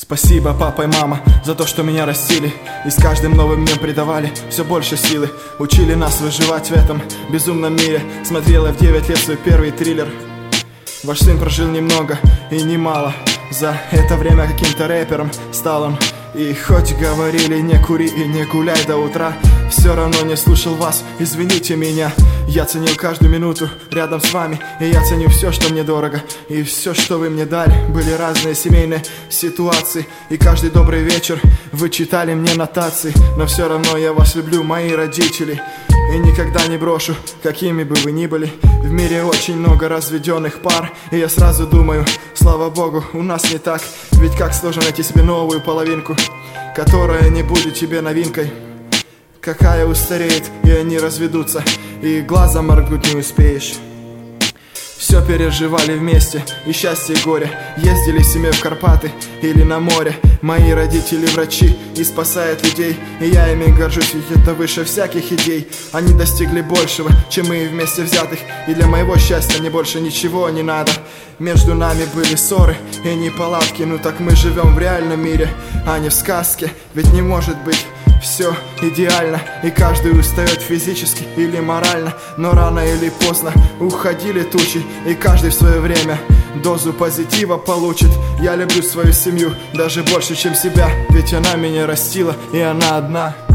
Спасибо, папа и мама, за то, что меня растили и с каждым новым днем придавали все больше силы. Учили нас выживать в этом безумном мире. Смотрел я в 9 лет свой первый триллер. Ваш сын прожил немного и немало. За это время каким-то рэпером стал он. И хоть говорили не кури и не гуляй до утра, все равно не слушал вас, извините меня. Я ценил каждую минуту рядом с вами, и я ценю все, что мне дорого. И все, что вы мне дали, были разные семейные ситуации. И каждый добрый вечер вы читали мне нотации. Но все равно я вас люблю, мои родители, и никогда не брошу, какими бы вы ни были. В мире очень много разведенных пар, и я сразу думаю, слава богу, у нас не так. Ведь как сложно найти себе новую половинку, которая не будет тебе новинкой. Какая устареет, и они разведутся, и глазом моргнуть не успеешь. Все переживали вместе, и счастье, и горе. Ездили с семьей в Карпаты или на море. Мои родители врачи и спасают людей, и я ими горжусь, ведь это выше всяких идей. Они достигли большего, чем мы вместе взятых, и для моего счастья мне больше ничего не надо. Между нами были ссоры и неполадки, ну так мы живем в реальном мире, а не в сказке. Ведь не может быть все идеально, и каждый устает физически или морально. Но рано или поздно уходили тучи, и каждый в свое время дозу позитива получит. Я люблю свою семью даже больше, чем себя, ведь она меня растила, и она одна.